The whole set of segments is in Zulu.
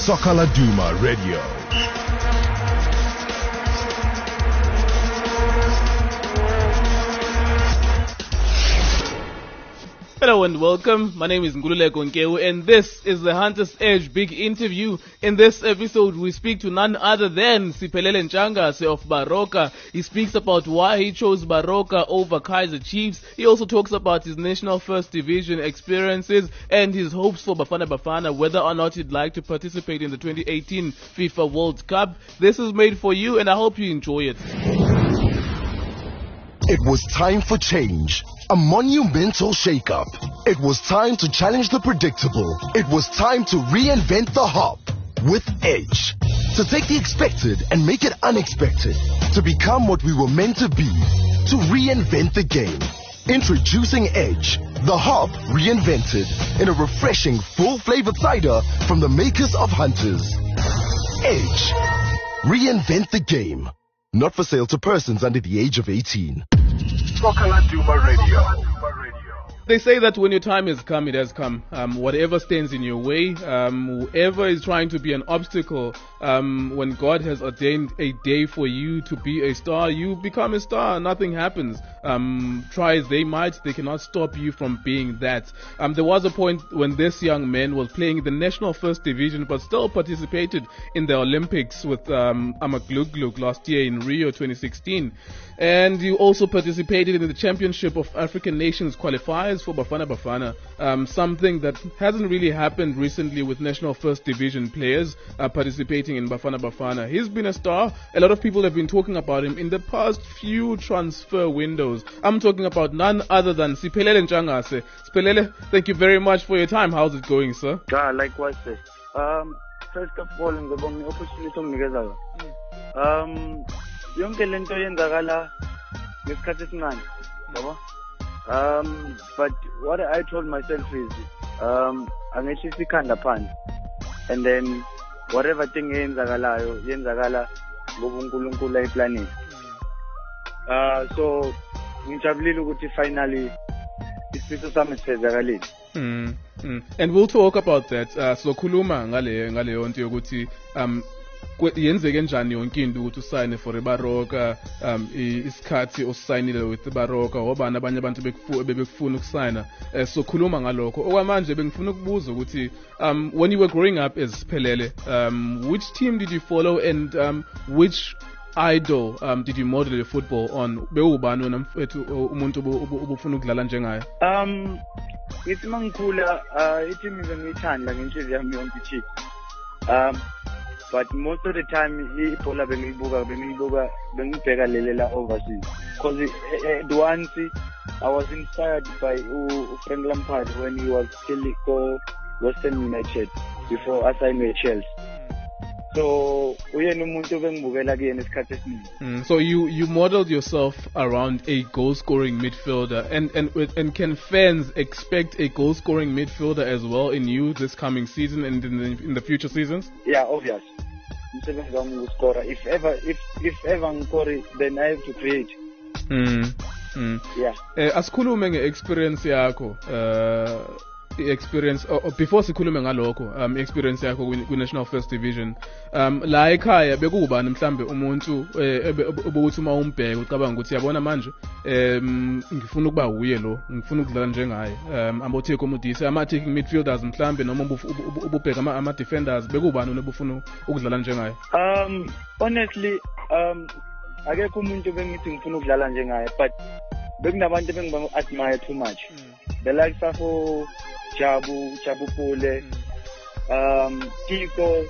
Sokala Duma Radio. Hello and welcome. My name is Ngululeko Nkewu and this is the Hunter's Edge Big Interview. In this episode, we speak to none other than Siphelele Ntshangase of Baroka. He speaks about why he chose Baroka over Kaizer Chiefs. He also talks about his National First Division experiences and his hopes for Bafana Bafana, whether or not he'd like to participate in the 2018 FIFA World Cup. This is made for you and I hope you enjoy it. It was time for change. A monumental shake-up. It was time to challenge the predictable. It was time to reinvent the hop with Edge. To take the expected and make it unexpected. To become what we were meant to be. To reinvent the game. Introducing Edge, the hop reinvented in a refreshing full-flavored cider from the makers of Hunters. Edge. Reinvent the game. Not for sale to persons under the age of 18. Sokala Duma Radio. They say that when your time has come, it has come. Whatever stands in your way, whoever is trying to be an obstacle, when God has ordained a day for you to be a star, you become a star. Nothing happens. Try as they might, they cannot stop you from being that. There was a point when this young man was playing the National First Division, but still participated in the Olympics with Amaglugglug last year in Rio 2016. And you also participated in the Championship of African Nations qualifiers for Bafana Bafana, something that hasn't really happened recently with National First Division players participating in Bafana Bafana. He's been a star. A lot of people have been talking about him in the past few transfer windows. I'm talking about none other than Siphelele Ntshangase. Siphelele, thank you very much for your time. How's it going, sir? Likewise, sir. First of all, ngibonga opportunity omnikeza. Yonke lento yenzakala ngesikhathi esincane, yabo. But what I told myself is, angehlisa ikhanda phansi, and then whatever thing yenzakala ngoba uNkulunkulu ayiplanile. So ngijabulile ukuthi finally isifiso sami sisezakalile. And we'll talk about that. So khuluma ngale nto yokuthi yenzeke njani yonke into ukuthi usayine for Baroka, isikhathi osayinile with Baroka, obani abanye abantu bebekufuna ukusayina. So khuluma ngalokho. Okwamanje bengifuna ukubuza ukuthi when you were growing up as Siphelele, which team did you follow and which idol did you model your football on? Bewubani wena mfethu umuntu obufuna ukudlala njengaye? Ngithi mangikhula i-team ngiyithanda ngenhliziyo yami yonke iChiefs. But most of the time, ibhola bengibheka lelela overseas. Because at once, I was inspired by Frank Lampard when he was still for Western United before I signed with Chelsea. So, so you modeled yourself around a goal-scoring midfielder, and can fans expect a goal-scoring midfielder as well in you this coming season and in the future seasons? Yeah, obvious. If ever then I have to create. Yeah. Asikhulume nge-experience yakho. Experience before sikhulume ngalokho experience yakho ku-National First Division, la ekhaya bekubani mhlambe umuntu obuthi uma umbheka ucabanga ukuthi yabona manje ngifuna ukuba uye lo, ngifuna ukudlala njengaye, amothe komodisi ama-attacking midfielders mhlambe noma ububheka ama-defenders, bekubani onobufuna ukudlala njengaye? Honestly, akekho umuntu bengithi ngifuna ukudlala njengaye, but bekunabantu bengiba-admire too much. The likes of Jabu Pule, Tiko,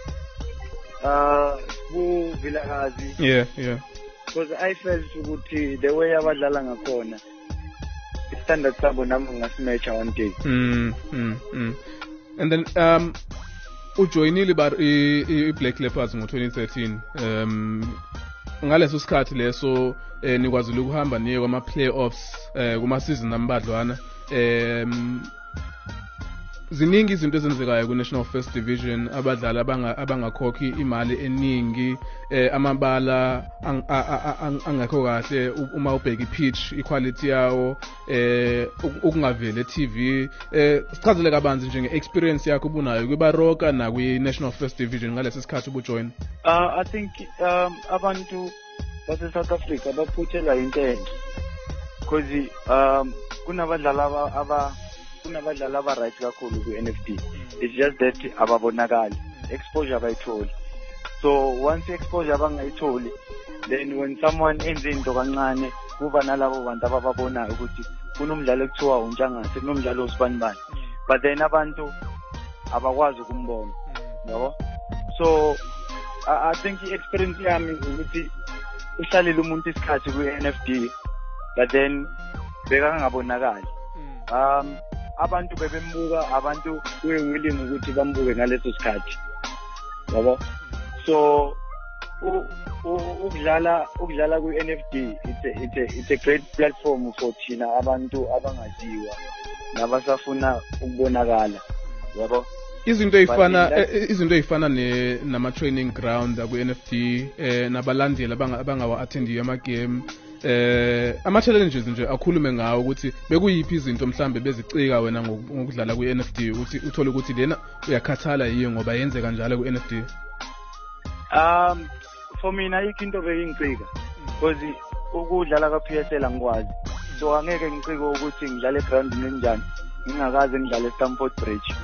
Vilakazi. Yeah. Because I felt the way abadlala ngakhona, standard sabo nami ngasimatcha one day. And then ujoinile i-Black Leopards ngo-2013. Ngaleso sikhathi leso nikwazile ukuhamba niye kwama-playoffs kuma-season ambadlwana. ziningi izinto ezenzekayo ku-National First Division, abadlali abangakhokhi imali eningi, amabala angekho kahle uma ubheka i-pitch, i-quality yawo, ukungaveli e-TV. Sichazele kabanzi nje nge-experience yakho ubunayo kwiBaroka nakwi-National First Division ngalesi sikhathi ubujoin. I think abantu base-South Africa baphuthelwa into enhle because kunabadlali aba-right kakhulu ku-NFD. It's just that ababonakali, exposure abayitholi. So once exposure abangayitholi, then when someone enze into kancane kuba nalabo bantu abababonayo ukuthi kunomdlalo ekuthiwa untshangase, kunomdlalo osibanibani, but then abantu abakwazi ukumbona, yabo. So I think i-experience yami ukuthi uhlalele umuntu isikhathi ku-NFD, but then bekangabonakali. Abantu bebembuka, abantu willing ukuthi bambuke ngaleso sikhathi, yabo. So ukudlala ku-NFD it's a great platform for thina abantu abangaziwa nabasafuna ukubonakala, yabo. Izinto ezifana nama training ground ku-NFD, nabalandeli abangawa-attendiyo ama-game, ama-challenges nje akhulume ngawo ukuthi bekuyiphi izinto mhlambe bezicika wena ngokudlala ku-NFD, ukuthi uthole ukuthi lena uyakhathala yiyo ngoba yenzeka njalo ku-NFD. For mina ayikho into bengicika because ukudlala ka-PSL angikwazi, so angeke ngicike ukuthi ngidlale egroundini enjani ngingakaze ngidlale eStamford Bridge.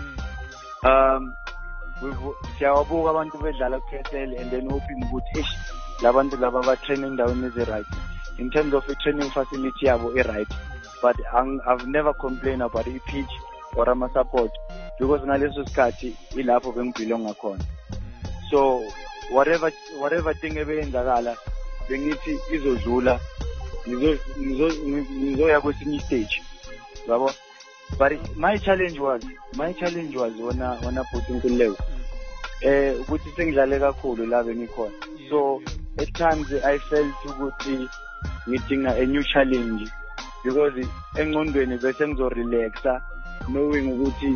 Siyawabuka abantu bedlala ku-PSL and then hoping ukuthi labantu laba ba-train endaweni ezi-right in terms of i-training facility yabo i-right, but I've never complained about i-pitch or ama-support because ngaleso sikhathi ilapho bengibelonga khona. So whatever thing ebeyenzakala bengithi izodlula, ngizoya kwesinye stage, yabo. But my challenge was wona bhuti Nkululeko ukuthi sengidlale kakhulu la bengikhona. So at times I felt ukuthi ngidinga a new challenge because engqondweni bese ngizorelaxa knowing ukuthi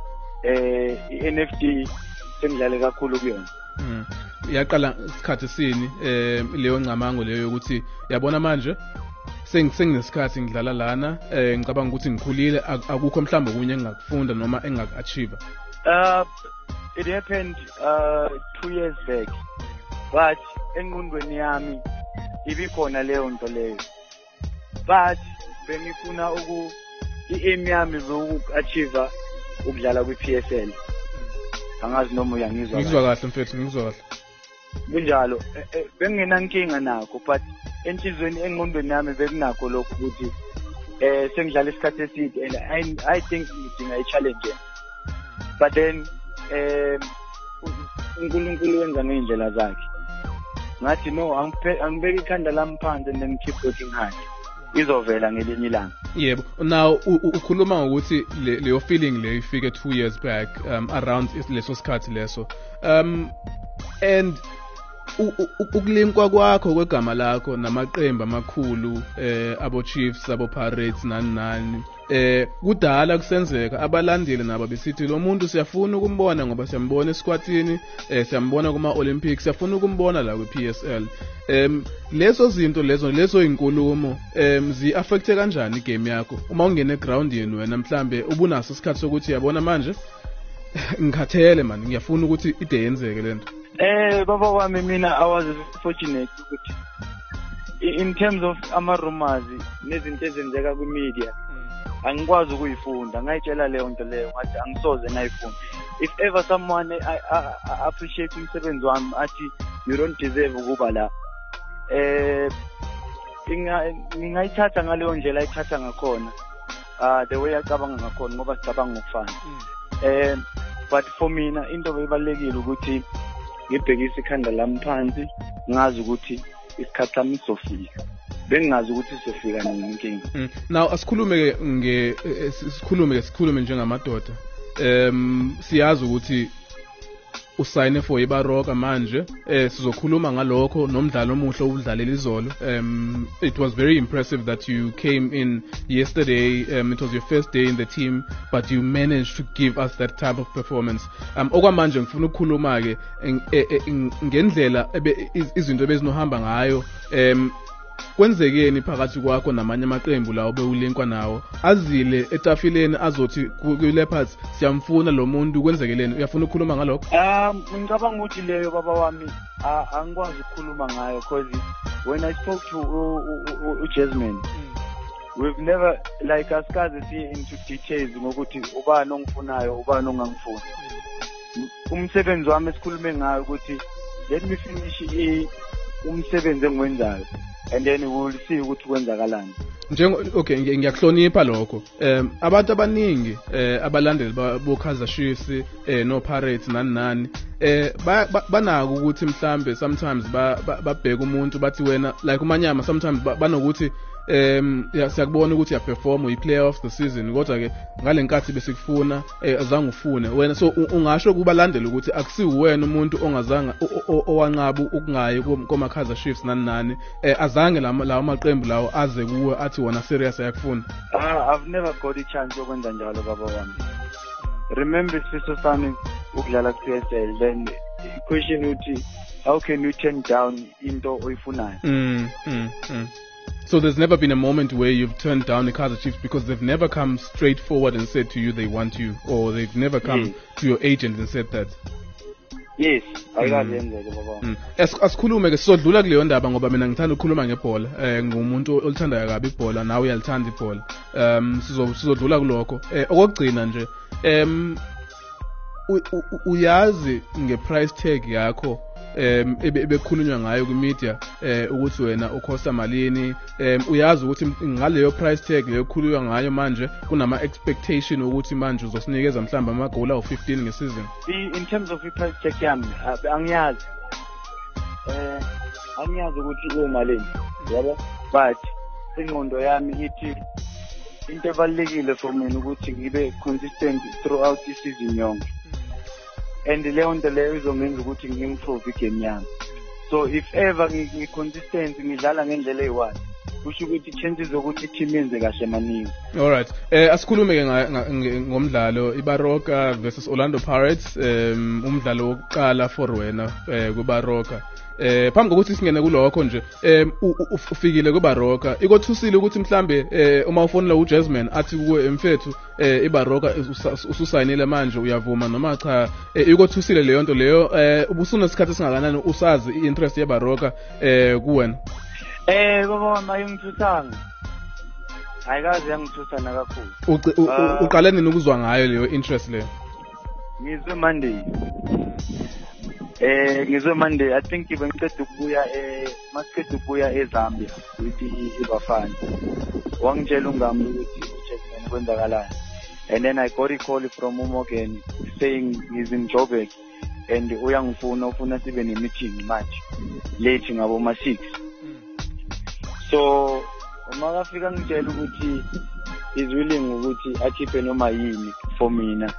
i-NFD sengidlale kakhulu kuyona. Yaqala isikhathi sini leyo ncamango leyo ukuthi yabona manje senginesikhathi ngidlala lana, ngicabanga ukuthi ngikhulile, akukho mhlawumbe okunye engakufunda noma engak-achieve. It happened 2 years back, but engqondweni yami ibikhona leyo nto leyo, but bengifuna i-aim yami beku-achieve ukudlala kwi-PSL. Angazi noma uyangizwa. Ngizwa kahle mfethu, ngizwa kahle. Kunjalo benginankinga nakho, but enhlizweni engqondweni yami bekunakho lokho ukuthi sengidlala isikhathi eside and I think ngidinga i-challenge. But then uNkulunkulu wenza ngey'ndlela zakhe, ngathi no, angibeki ikhanda lami phansi and then keep working hard, izovela ngelinye ilanga. Yebo. Now ukhuluma ngokuthi leyo feeling leyo ifike 2 years back, around leso sikhathi leso, and ukulinkwa kwakho kwegama lakho namaqembu amakhulu, abo Chiefs, abo Pirates nani kudala kusenzeka abalandeli nabo besithi lo muntu siyafuna ukumbona ngoba siyambona esquadini, siyambona kuma Olympics, siyafuna ukumbona la kwi-PSL. Lezo zinto lezo inkulumo zi-affecte kanjani igame yakho uma ungena egroundini wena mhlambe ubunaso isikhathi sokuthi yabona manje ngikhathele man, ngiyafuna ukuthi ide yenzeke lento? Baba wami mina I was fortunate ukuthi in terms of ama-rumors nezinto ezenzeka ku-media angikwazi ukuyifunda, ngayitshela leyo nto leyo ngathi angisoze ngayifunda. If ever someone appreciate umsebenzi wami athi you don't deserve ukuba la, ngingayithatha ngaleyo ndlela ayithatha ngakhona, the way acabanga ngakhona ngoba sicabanga ngokufana. But for mina into ebalekile ukuthi ngibhekise ikhanda lami phansi, ngazi ukuthi isikhathi sami sizofika, bengazi ukuthi sizofika nenkinga. Now asikhulume sikhulume njengamadoda. Siyazi ukuthi usayine for iBaroka manje sizokhuluma ngalokho nomdlalo omuhle ubudlalela izolo. It was very impressive that you came in yesterday. It was your first day in the team, but you managed to give us that type of performance. Okwamanje ngifuna ukukhuluma ke ngendlela izinto bezinohamba ngayo. Kwenzekeni phakathi kwakho namanye amaqembu lawo bewulinkwa nawo? Azile etafileni azothi ku-Leopards siyamfuna lo muntu kwenzekeleni? Uyafuna ukukhuluma ngalokho? Ngicabanga ukuthi leyo baba wami angikwazi ukukhuluma ngayo because when I spoke to Jasmine, we've never like asikaze siye into details ngokuthi ubani ongifunayo ubani ongangifuni. Umsebenzi wami esikhulume ngayo ukuthi let me finish umsebenzi engiwenzayo and then we will see ukuthi kwenzakalani. Okay, ngiyakuhlonipha lokho. Abantu abaningi abalandeli boKaizer Chiefs no Pirates nani banako ukuthi mhlambe sometimes babheka umuntu bathi wena like uManyama sometimes banokuthi siyakubona ukuthi uyaperform uyi-player of the season kodwa ke ngalenkathi besikufuna azange ufune wena, so ungasho kubalandeli ukuthi akusiwena umuntu ongazanga owanqaba ukungayi komaKaizer Chiefs nani azange lawo maqembu lawo aze kuwe athi wona serious ayakufuna? I've never got a chance yokwenza njalo baba wami. Remember siso sami ukudlala ku-PSL, then question uthi how can you turn down into oyifunayo? So there's never been a moment where you've turned down the Kaizer Chiefs because they've never come straight forward and said to you they want you, or they've never come to your agent and said that? Yes, ayikazenzeke baba. Asikhulume ke sizodlula kuleyo ndaba ngoba mina ngithanda ukukhuluma ngebhola. Ngumuntu olithandayo kabi ibhola, nawe uyalithanda ibhola. Sizodlula kulokho. Okugcina nje uyazi ngeprice tag yakho ebekhulunywa ngayo ku-media ukuthi wena ukhosta malini, uyazi ukuthi ngaleyo price tag leyo khulunywa ngayo manje kunama expectation ukuthi manje uzosinikeza mhlawumbe amagoli awu-15 ngesizini? In terms of i-price tag yami angiyazi ukuthi iyomalini, yabo, but ingqondo yami ithi into ebalulekile for mina ukuthi ngibe consistent throughout i-season yonke, and leyo nto leyo izongenza ukuthi ngimprove igame yami. So if ever ngi-consistent ngidlala ngendlela eyi-one, kusho ukuthi chances zokuthi i-team yenze kahle maningi. Alright, asikhulume ke ngomdlalo iBaroka versus Orlando Pirates, umdlalo wokuqala for wena kuBaroka. Phambi kokuthi singene kulokho nje, ufikile kuBaroka, ikothusile ukuthi mhlambe uma ufonela uJasmine athi kuwe mfethu iBaroka ususayinile manje uyavuma noma cha, ikothusile leyo nto leyo, ubusunesikhathi singakanani usazi i-interest yeBaroka kuwena? Baba mayingithuthanga, ayikaze yangithusa nakakhulu. Uqale nini ukuzwa ngayo leyo interest leyo? Ngizwe Monday, I think bengiceda ukubuya masiqeda ukubuya eZambia ukuthi iBafana. Wangitshela ungami ukuthi uJasmine kwenzakalani, and then I got a call from uMorgan saying he's in Joburg and ufuna sibe ne-meeting manje late ngabo ma-6. So makafika ngitshela ukuthi is willing ukuthi akhiphe noma yini for mina,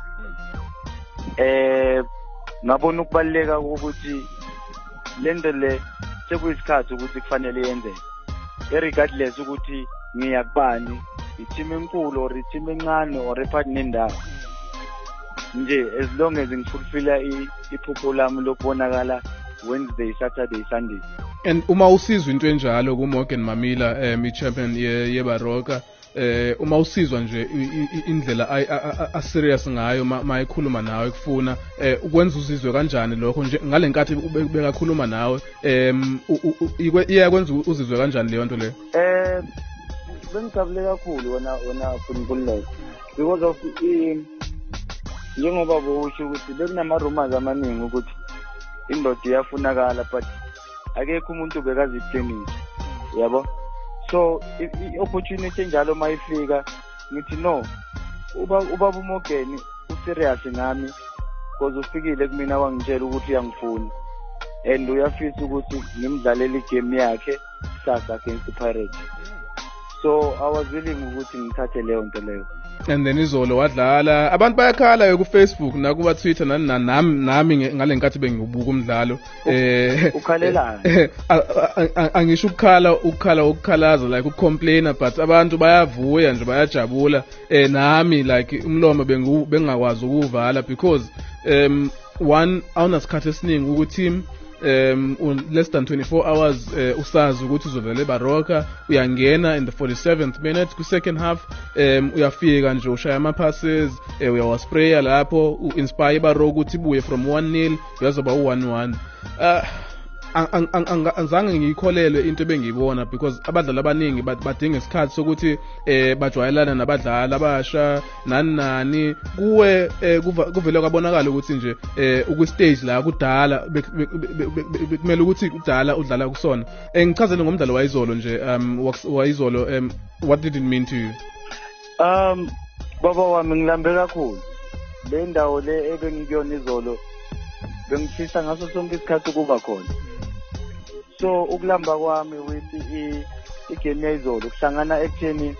ngabona ukubaluleka ukuthi lento le sekuyisikhathi ukuthi kufanele yenzeke, regardless ukuthi ngiyakubani, i-team enkulu or i-team encane or ephakathi nendawo nje, as long as ngifulfilla iphupho lami lokubonakala Wednesday, Saturday, Sunday. And uma usizwa into enjalo kuMorgan Mamila, i-champion yeBaroka, uma usizwa nje indlela a-serious ngayo mayikhuluma nawe kufuna ukwenza uzizwe kanjani lokho nje ngalenkathi bekakhuluma nawe, iyakwenza uzizwe kanjani leyo nto leyo? Bengijabule kakhulu wona Khululeko because of njengoba busho ukuthi bekunama-rumors amaningi ukuthi indoda iyafunakala, but akekho umuntu bekaziphenisa, yabo. So i-opportunity enjalo mayifika ngithi no, ubaba uMorgan userious ngami because ufikile kumina wangitshela ukuthi uyangifuna and uyafisa ukuthi ngimdlalele igame yakhe sasa against the Pirates. So I was willing ukuthi ngithathe leyo nto leyo. and then izolo wadlala abantu bayakhala ku Facebook na ku Twitter nami ngalenkathi bengibuka umdlalo ukhalelana angisho ukukhalaza like ukcomplaina but abantu bayavuya nje bayajabula nami like umlomo bengakwazi ukuvala because one awunasikhathi esiningi ukuthi less than 24 hours usazi ukuthi uzovele Baroka uyangena in the 47th minute ku second half uyafika nje ushaya ama passes uyawaspraya lapho uinspire Baroka ukuthi ibuye from 1-0 yazoba u1-1 angizange ngiyikholelwe into ebengiyibona because abadlali abaningi badinga isikhathi sokuthi bajwayelana nabadlali abasha nani kuwe kuvele kwabonakala ukuthi nje uku stage la kudala kumele ukuthi kudala udlala kusona ngichazele ngomdlalo wayizolo nje wayizolo what did it mean to you? Baba wami ngilambe kakhulu le ndawo le ebengikuyona izolo bengifisa ngaso sonke isikhathi ukuba khona. So ukulamba kwami with igame yayizolo kuhlangana ekutheni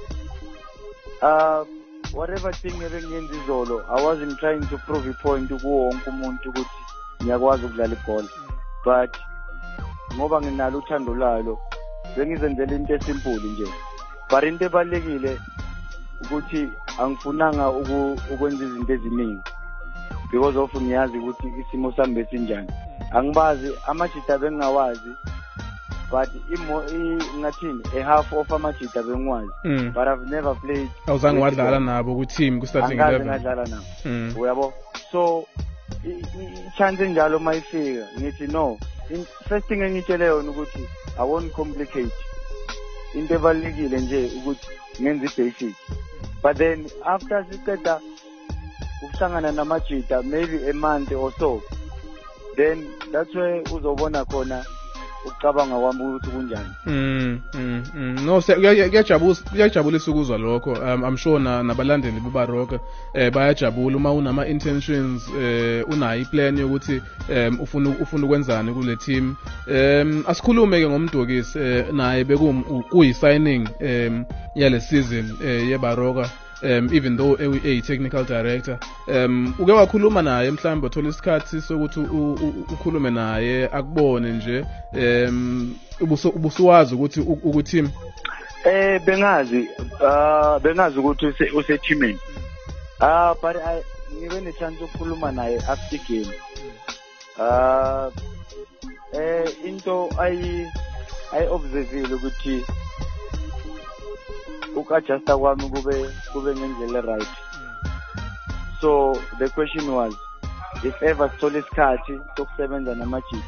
whatever thing ebengiyenza izolo I wasn't trying to prove a point kuwo wonke umuntu ukuthi ngiyakwazi ukudlala ibhola but ngoba nginalo uthando lalo bengizenzela into esimple nje but into ebalekile ukuthi angifunanga ukwenza izinto eziningi because of ngiyazi ukuthi isimo sami besinjani angibazi amajita bengawazi but ngathini a half of amajita bengwazi but I've never played awuzange wadlala nabo ku team ku starting 11 ngadlala nabo uyabo so chance njalo mayifika ngithi no first thing engitshele yona ukuthi I won't complicate into ebalekile nje ukuthi ngenze basic but then after siqeda ukuhlangana namajita maybe a month or so then that's where uzobona khona ucabanga kwami ukuthi kunjani no kuyajabulisa ukuzwa lokho I'm sure nabalandeli beBaroka bayajabula uma unama intentions unayo iplan yokuthi ufuna ukwenzani kule team asikhulume ke ngomdokisi naye bekuyi signing yale season yeBaroka even though a technical director uke wakhuluma naye mhlawumbe uthola isikhathi sokuthi ukhulume naye akubone nje ubusuwazi ukuthi bengazi ukuthi use teaming but ngibe ne chance ukukhuluma naye after game into I observile ukuthi ukadjusta kwami kube ngendlela right. So the question was if ever sithola isikhathi sokusebenza namajita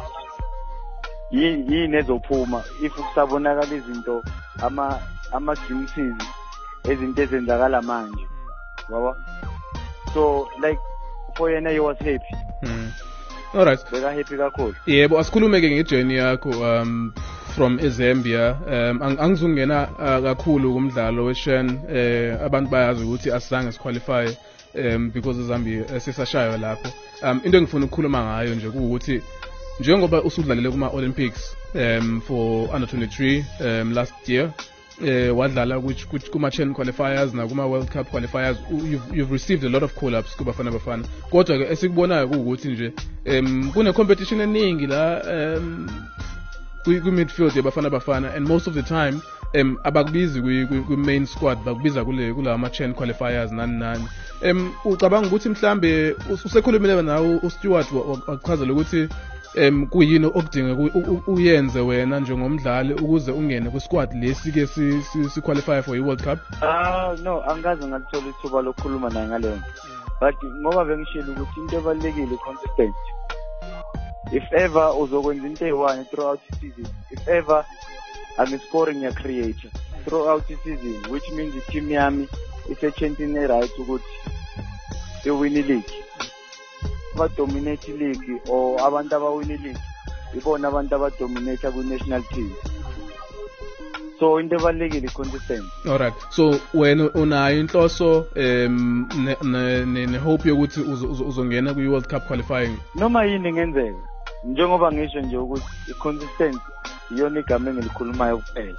yini ezophuma if kusabonakala izinto ama glimpses ezinto ezenzakala manje baba so like for yena he was happy. All right, beka happy kakhulu. Yebo asikhulume ke ngejourney yakho from eZambia angizungena kakhulu kumdlalo weShen abantu bayazi ukuthi asizange siqualify because eZambia sesashaywa lapho into engifuna ukukhuluma ngayo nje ukuthi njengoba usudlalele kuma Olympics for under 23 last year wadlala kuma Chen qualifiers na kuma World Cup qualifiers you've received a lot of call-ups kubafana bafana kodwa ke esikubonayo ukuthi nje kune competition eningi la midfield yabafana bafana and most of the time abakubizi ku main squad bakubiza kula ama Chen qualifiers nani ucabanga ukuthi mhlambe usekhulumile nawo uStewart wakuchazela ukuthi kuyini okudinga uyenze wena njengomdlali ukuze ungene ku squad lesi ke si qualify for iWorld Cup? No, angaze ngalithola ithuba lokukhuluma naye ngaleyo. But ngoba bengishilo ukuthi into ebalekile consistent. If ever uzokwenza into eyi-1 throughout the season, if ever I'm scoring a creator throughout the season, which means the team yami ise-chanting right ukuthi iwin league. Dominate league or abantu abawini league ibona abantu abadominate ku national team, so into ebalekile consistent. All right, so wena unayo inhloso ne hope yokuthi uzongena ku World Cup qualifying? Noma yini ngenzeka njengoba ngisho nje ukuthi i-consistency iyona igama engilikhulumayo kuphela.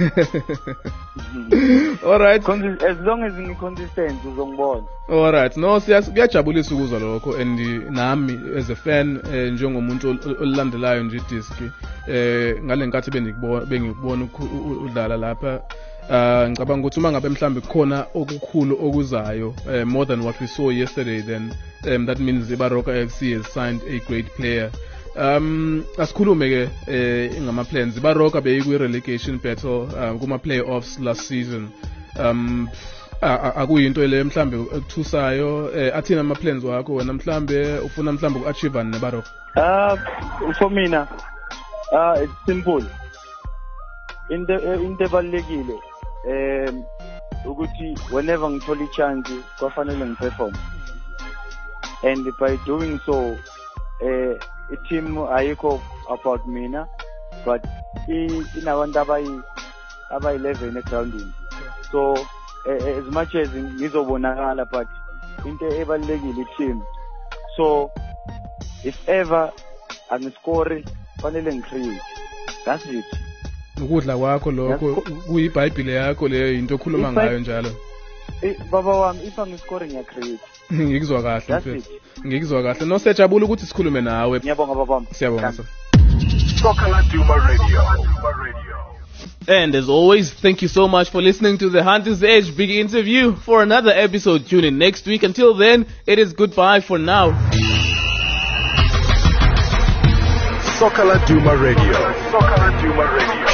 Alright. As long as ngi-consistent uzongibona. Alright. No, kuyajabulisa ukuzwa lokho, and nami as a fan njengomuntu olilandelayo nje iDisk ngale nkathi bengikubona udlala lapha, ngicabanga ukuthi uma ngabe mhlambe kukhona okukhulu okuzayo, more than what we saw yesterday, then that means iBaroka FC has signed a great player. Asikhulume ke ngama plans. iBaroka beyiku relegation battle kuma playoffs last season. Akuyinto le mhlambe ekuthusayo, athina ama plans wakho wena mhlambe ufuna mhlambe ukuachieve neBaroka? For mina it's simple. Into ebalekile ukuthi whenever ngithola ichance kwafanele ngiperform, and by doing so i-team ayikho about mina, but inabantu abayi-11 egroundini. So as much as ngizobonakala, but into ebalekile i-team. So if ever angiscore fanele ngicreate. That's it. Ukudla kwakho lokho kuyiBhayibheli yakho leyo into okhuluma ngayo njalo. Baba wami, if angiscore ngiyacreate. Ngikuzwa kahle mfethu. Ngikuzwa kahle. No, siyajabula ukuthi sikhulume nawe. Ngiyabonga baba wami. Siyabonga sir. Soccer Laduma Radio. And as always, thank you so much for listening to the Hunter's Edge Big Interview. For another episode, tune in next week. Until then, it is goodbye for now. Soccer Laduma Radio.